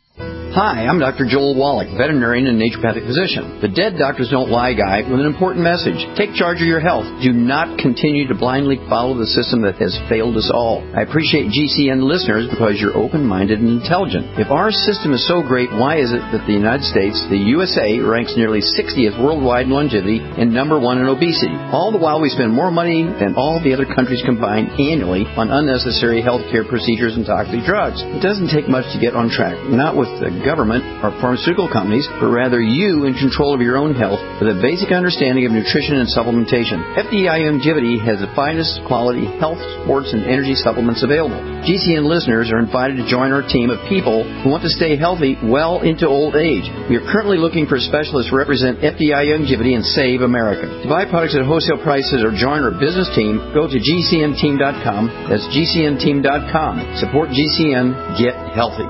Hi, I'm Doctor Joel Wallach, veterinarian and naturopathic physician, the Dead Doctors Don't Lie guy with an important message. Take charge of your health. Do not continue to blindly follow the system that has failed us all. I appreciate G C N listeners because you're open-minded and intelligent. If our system is so great, why is it that the United States, the U S A, ranks nearly sixtieth worldwide in longevity and number one in obesity? All the while we spend more money than all the other countries combined annually on unnecessary healthcare procedures and toxic drugs. It doesn't take much to get on track, not with the government or pharmaceutical companies, but rather you in control of your own health with a basic understanding of nutrition and supplementation. F D I Longevity has the finest quality health, sports, and energy supplements available. G C N listeners are invited to join our team of people who want to stay healthy well into old age. We are currently looking for specialists to represent F D I Longevity and Save America. To buy products at wholesale prices or join our business team, go to G C N team dot com. That's G C N team dot com. Support G C N. Get healthy.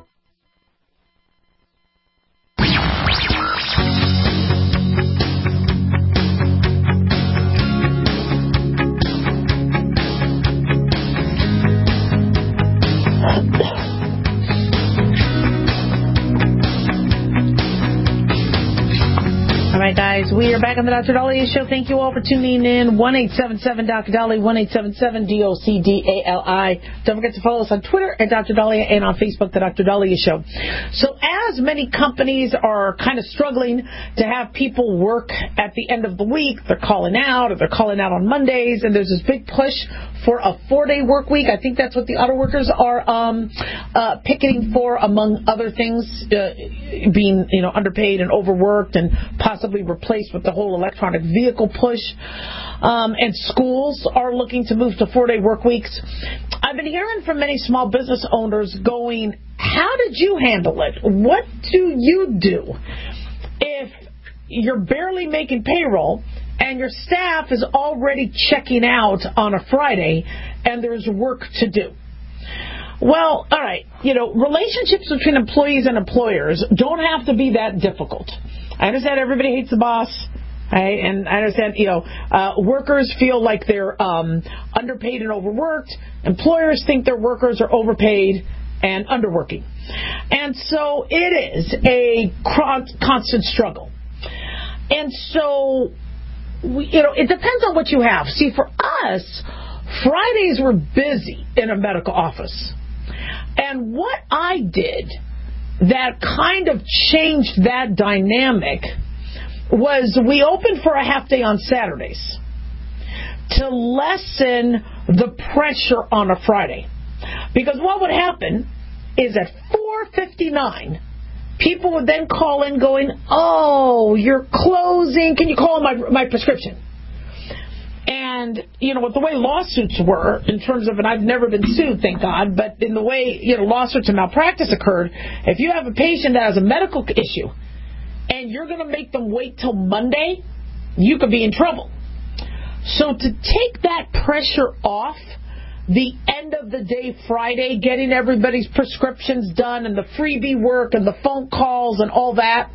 All right, guys, we are back on the Doctor Dahlia Show. Thank you all for tuning in. one eight seven seven Doctor Dahlia, one eight seven seven D O C D A L I. Don't forget to follow us on Twitter at Doctor Dahlia and on Facebook, The Doctor Dahlia Show. So as many companies are kind of struggling to have people work at the end of the week, they're calling out or they're calling out on Mondays, and there's this big push for a four-day work week. I think that's what the auto workers are um, uh, picketing for, among other things, uh, being you know underpaid and overworked and possibly replaced with the whole electronic vehicle push. Um, and schools are looking to move to four-day work weeks. I've been hearing from many small business owners going, how did you handle it? What do you do if you're barely making payroll and your staff is already checking out on a Friday and there's work to do? Well, all right, you know, relationships between employees and employers don't have to be that difficult. I understand everybody hates the boss, right? And I understand, you know, uh, workers feel like they're um, underpaid and overworked. Employers think their workers are overpaid and underworking. And so it is a constant struggle. And so, we, you know, it depends on what you have. See, for us, Fridays were busy in a medical office. And what I did that kind of changed that dynamic was we opened for a half day on Saturdays to lessen the pressure on a Friday. Because what would happen is at four fifty-nine, people would then call in going, oh, you're closing, can you call my my prescription? And, you know, with the way lawsuits were, in terms of, and I've never been sued, thank God, but in the way, you know, lawsuits and malpractice occurred, if you have a patient that has a medical issue and you're going to make them wait till Monday, you could be in trouble. So to take that pressure off, the end of the day Friday, getting everybody's prescriptions done and the freebie work and the phone calls and all that,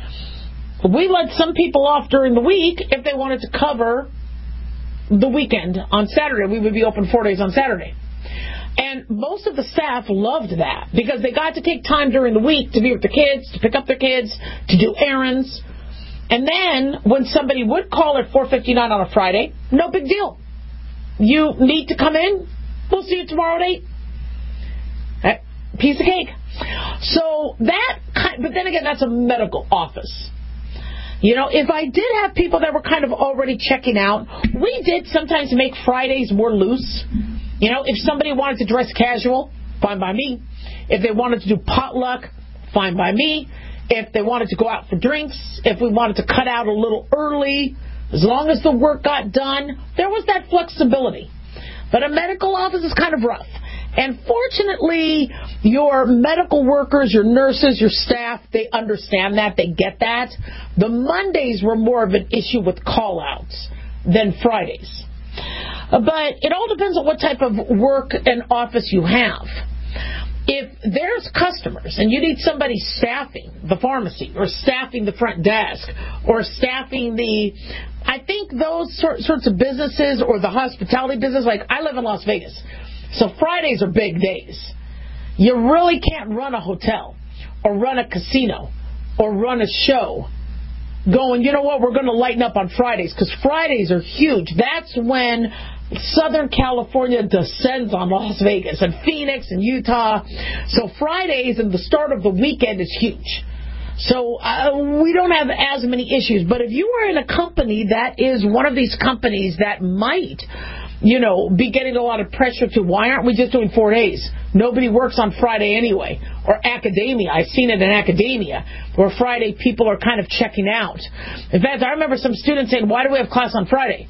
we let some people off during the week if they wanted to cover the weekend on Saturday. We would be open four days on Saturday. And most of the staff loved that because they got to take time during the week to be with the kids, to pick up their kids, to do errands. And then when somebody would call at four fifty-nine on a Friday, no big deal. You need to come in, we'll see you tomorrow at eight. That piece of cake. So that, but then again, that's a medical office. You know, if I did have people that were kind of already checking out, we did sometimes make Fridays more loose. You know, if somebody wanted to dress casual, fine by me. If they wanted to do potluck, fine by me. If they wanted to go out for drinks, if we wanted to cut out a little early, as long as the work got done, there was that flexibility. But a medical office is kind of rough. And fortunately, your medical workers, your nurses, your staff, they understand that. They get that. The Mondays were more of an issue with call-outs than Fridays. But it all depends on what type of work and office you have. If there's customers and you need somebody staffing the pharmacy or staffing the front desk or staffing the... I think those sort, sorts of businesses or the hospitality business, like I live in Las Vegas, so Fridays are big days. You really can't run a hotel or run a casino or run a show going, you know what, we're going to lighten up on Fridays because Fridays are huge. That's when Southern California descends on Las Vegas and Phoenix and Utah. So Fridays and the start of the weekend is huge. So uh, we don't have as many issues. But if you are in a company that is one of these companies that might, you know, be getting a lot of pressure to, why aren't we just doing four days? Nobody works on Friday anyway. Or academia. I've seen it in academia where Friday people are kind of checking out. In fact, I remember some students saying, why do we have class on Friday?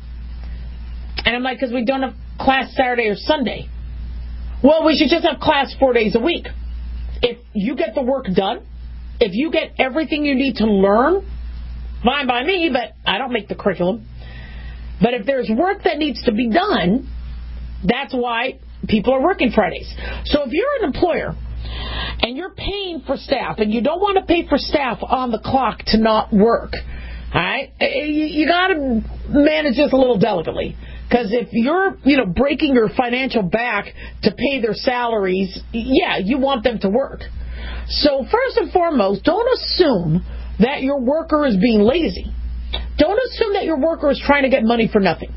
And I'm like, because we don't have class Saturday or Sunday. Well, we should just have class four days a week. If you get the work done, if you get everything you need to learn, fine by me, but I don't make the curriculum. But if there's work that needs to be done, that's why people are working Fridays. So if you're an employer and you're paying for staff and you don't want to pay for staff on the clock to not work, all right, you, you got to manage this a little delicately. Because if you're, you know, breaking your financial back to pay their salaries, yeah, you want them to work. So first and foremost, don't assume that your worker is being lazy. Don't assume that your worker is trying to get money for nothing.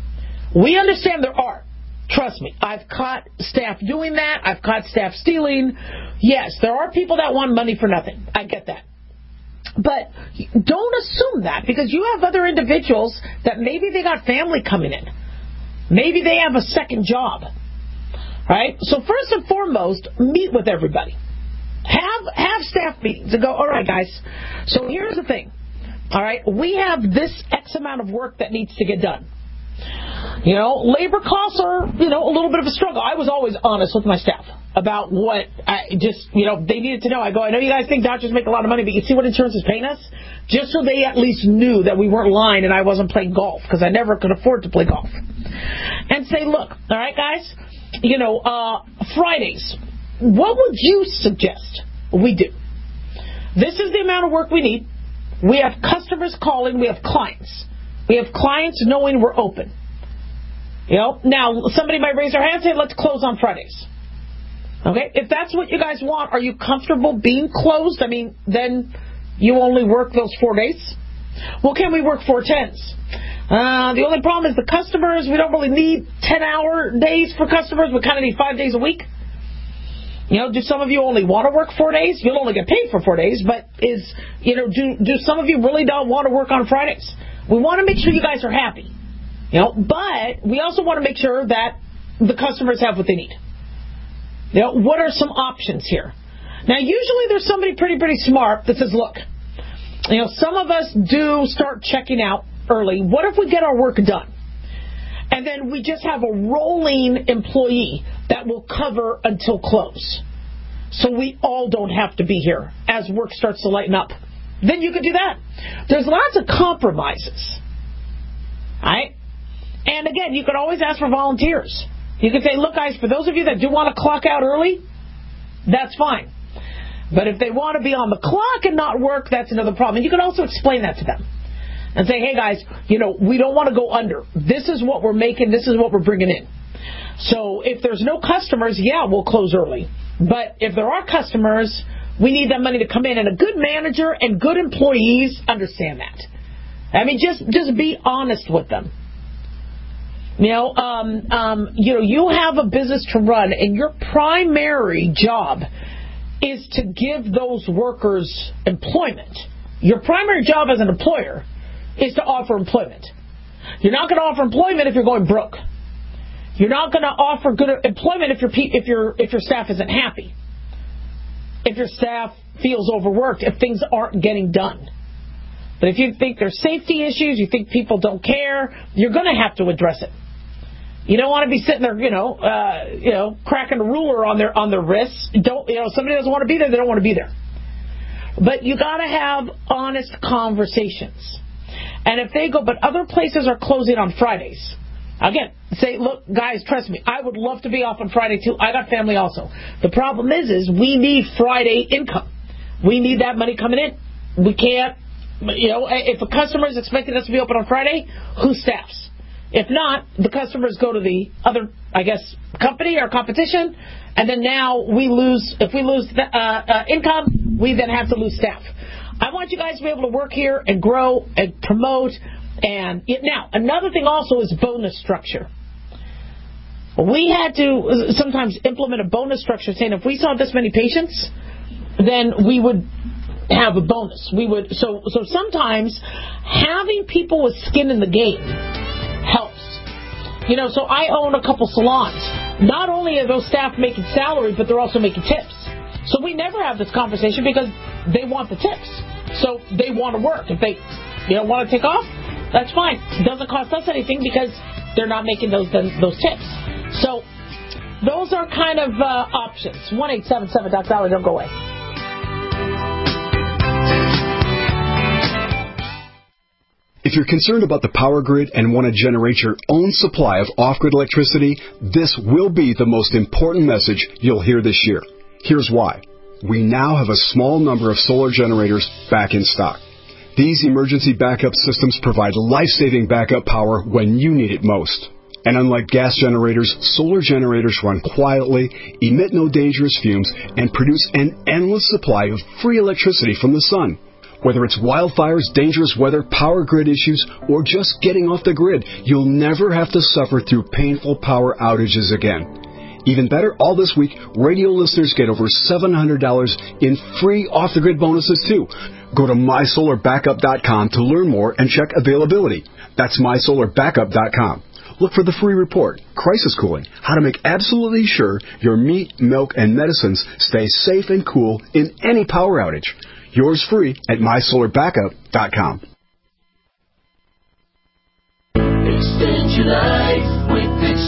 We understand there are. Trust me, I've caught staff doing that. I've caught staff stealing. Yes, there are people that want money for nothing. I get that. But don't assume that, because you have other individuals that maybe they got family coming in. Maybe they have a second job. Right? So first and foremost, meet with everybody. Have have staff meetings and go, all right, guys, so here's the thing. All right, we have this X amount of work that needs to get done. You know, labor costs are, you know, a little bit of a struggle. I was always honest with my staff about what I just, you know, they needed to know. I go, I know you guys think doctors make a lot of money, but you see what insurance is paying us? Just so they at least knew that we weren't lying and I wasn't playing golf, because I never could afford to play golf. And say, look, all right, guys, you know, uh, Fridays, what would you suggest we do? This is the amount of work we need. We have customers calling. We have clients. We have clients knowing we're open. You know, now somebody might raise their hand and say, let's close on Fridays. Okay, if that's what you guys want, are you comfortable being closed? I mean, then you only work those four days? Well, can we work four tens? Uh, the only problem is the customers. We don't really need ten-hour days for customers. We kind of need five days a week. You know, do some of you only want to work four days? You'll only get paid for four days, but is, you know, do, do some of you really don't want to work on Fridays? We want to make sure you guys are happy. You know, but we also want to make sure that the customers have what they need. You know, what are some options here? Now, usually there's somebody pretty, pretty smart that says, look, you know, some of us do start checking out early. What if we get our work done? And then we just have a rolling employee that will cover until close. So we all don't have to be here as work starts to lighten up. Then you could do that. There's lots of compromises. All right? And again, you could always ask for volunteers. You could say, look, guys, for those of you that do want to clock out early, that's fine. But if they want to be on the clock and not work, that's another problem. And you can also explain that to them. And say, hey, guys, you know, we don't want to go under. This is what we're making. This is what we're bringing in. So if there's no customers, yeah, we'll close early. But if there are customers, we need that money to come in. And a good manager and good employees understand that. I mean, just, just be honest with them. You know, um, um, you know, you have a business to run, and your primary job is to give those workers employment. Your primary job as an employer is to offer employment. You're not going to offer employment if you're going broke. You're not going to offer good employment if your if your if your staff isn't happy. If your staff feels overworked, if things aren't getting done. But if you think there's safety issues, you think people don't care, you're going to have to address it. You don't want to be sitting there, you know, uh, you know, cracking a ruler on their on their wrists. Don't, you know, somebody doesn't want to be there, they don't want to be there. But you got to have honest conversations. And if they go, but other places are closing on Fridays. Again, say, look, guys, trust me, I would love to be off on Friday too. I got family also. The problem is, is we need Friday income. We need that money coming in. We can't, you know, if a customer is expecting us to be open on Friday, who staffs? If not, the customers go to the other, I guess, company or competition, and then now we lose, if we lose the, uh, uh, income, we then have to lose staff. I want you guys to be able to work here and grow and promote. And it, now, another thing also is bonus structure. We had to sometimes implement a bonus structure saying if we saw this many patients, then we would have a bonus. We would so so sometimes having people with skin in the game helps. You know, so I own a couple salons. Not only are those staff making salary, but they're also making tips. So we never have this conversation because they want the tips. So they want to work. If they you know, want to take off, that's fine. It doesn't cost us anything because they're not making those those tips. So those are kind of uh, options. one eight seven seven Doc Dolly, don't go away. If you're concerned about the power grid and want to generate your own supply of off-grid electricity, this will be the most important message you'll hear this year. Here's why. We now have a small number of solar generators back in stock. These emergency backup systems provide life-saving backup power when you need it most. And unlike gas generators, solar generators run quietly, emit no dangerous fumes, and produce an endless supply of free electricity from the sun. Whether it's wildfires, dangerous weather, power grid issues, or just getting off the grid, you'll never have to suffer through painful power outages again. Even better, all this week, radio listeners get over seven hundred dollars in free off-the-grid bonuses, too. Go to my solar backup dot com to learn more and check availability. That's my solar backup dot com. Look for the free report, Crisis Cooling, how to make absolutely sure your meat, milk, and medicines stay safe and cool in any power outage. Yours free at my solar backup dot com. Extend your life with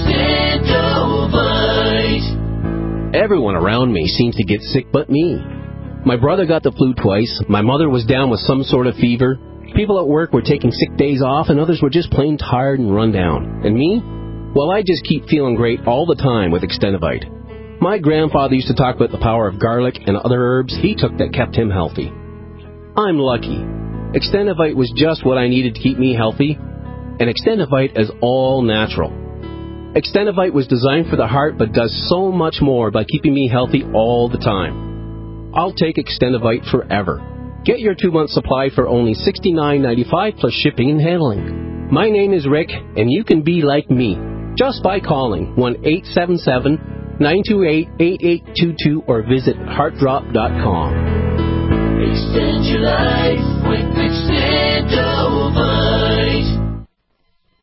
Extendovite. Everyone around me seems to get sick but me. My brother got the flu twice. My mother was down with some sort of fever. People at work were taking sick days off, and others were just plain tired and run down. And me? Well, I just keep feeling great all the time with Extendovite. My grandfather used to talk about the power of garlic and other herbs he took that kept him healthy. I'm lucky. Extendovite was just what I needed to keep me healthy, and Extendovite is all natural. Extendivite was designed for the heart but does so much more by keeping me healthy all the time. I'll take Extendivite forever. Get your two-month supply for only sixty-nine ninety-five plus shipping and handling. My name is Rick, and you can be like me just by calling one eight seven seven, nine two eight, eight eight two two or visit heart drop dot com. Extend your life with Extendivite.